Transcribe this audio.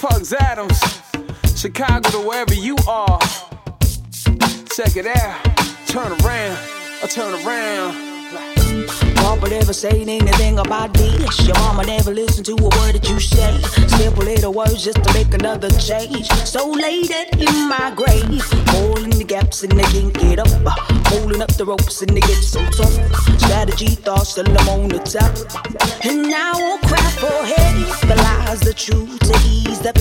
Pugs Adams, Chicago to wherever you are. Check it out, turn around, or turn around. Papa never say anything about this. Your mama never listened to a word that you say. Simple little words just to make another change. So lay that in my grave, holding the gaps and they can't get up, holding up the ropes and they get so tough. Strategy, thoughts till I'm on the top, and I won't cry for hate. The lies, the truth, to ease the